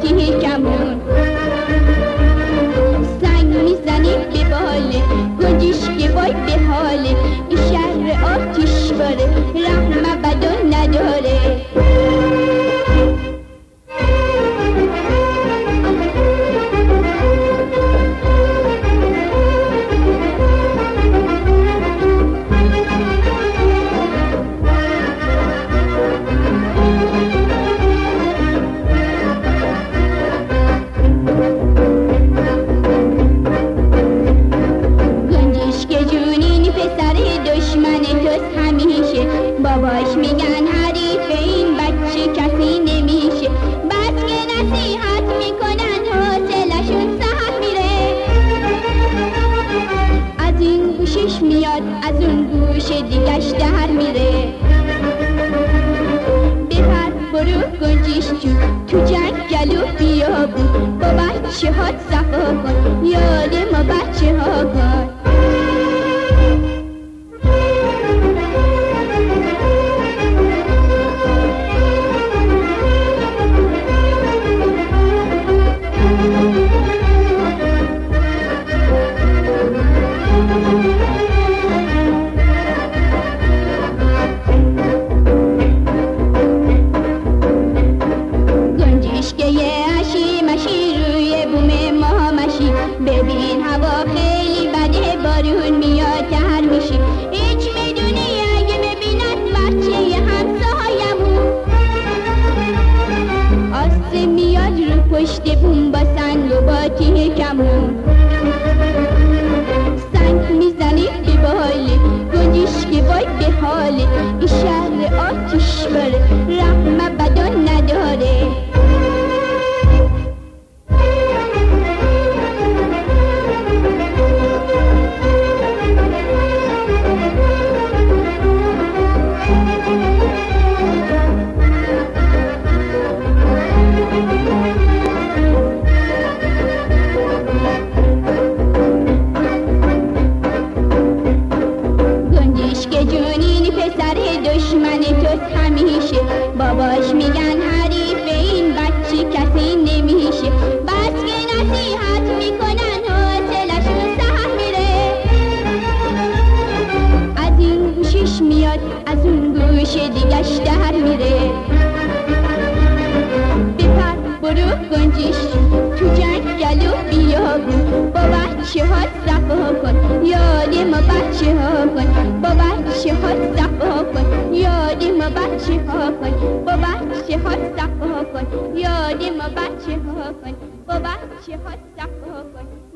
تیه کمون. سنگ میزنی به باله گنجیش که وای به حاله، این شهر آتیش باره رحم بدون نداره. باباش میگن حریف این بچه کسی نمیشه، بس که نصیحت میکنن حوصله‌شون ساعت میره. از این گوشش میاد از اون گوش دیگش در میره. بپر برو گنجیش جون تو جنگل و بیابون، با بچه هات صفا کن یاد ما بچه ها کن. ببین هوا خیلی بده بارون میاد تر میشی، هیچ میدونی اگه ببیند بچه همسایمون آسه میاد رو پشت بوم با سنگ و با تیه کمون. سنگ میزنی به باله گنجیش که وای به حاله، این شهر آتیش باره رحم بدون نداره. دشمن توست همیشه، باباش میگن حریف این بچه کسی نمیشه، بس که نصیحت میکنن حوصله‌شون سهم میره. از این گوشش میاد از اون گوش دیگش در میره. بپر برو گنجیش تو جنگل و بیابون، با بچه ها صفا کن یاد ما بچه ها کن. با بچه ها صفا کن یاد ما بچه ها کن. با بچه ها صفا کن یاد ما بچه ها کن. با بچه ها صفا کن.